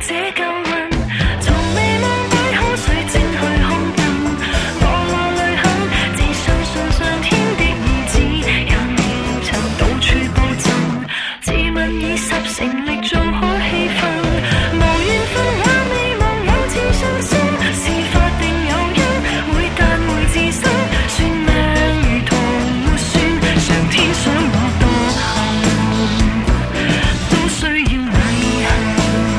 這舊運，從未望過口水蒸去空洞。我淚痕，只相信上天的意志，也未曾到處暴贈。自問已十成力做好氣氛，無緣分也未望有自信心，是法定有因，會但會自身，算命如同沒算，上天想我多幸，都需要禮行。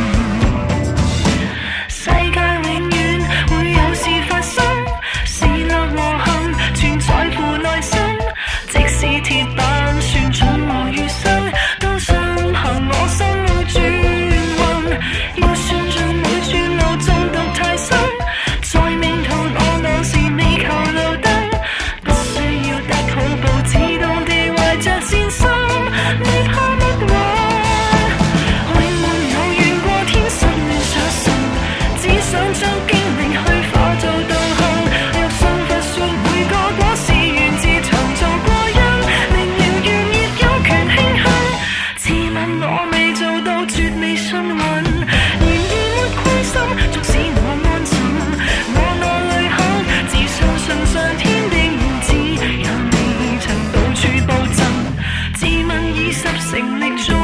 世界永遠會有事發生，是樂和幸全在乎內心，即使鐵板算準我餘生，都信行我心會轉運，要算盡每轉路中毒太深，在命途我當時未求路燈，不需要得好報，自動地懷着善心，未怕不穩，永沒有怨過天生亂上神，只想將經歷去化做道行，若信佛說每個果是源自長做過因，明了願業有權慶幸，自問我未做到絕未信運，然而沒虧心，縱使我安枕，我淚痕，只相信上天的意志，也未曾到處暴贈，自問已十成力做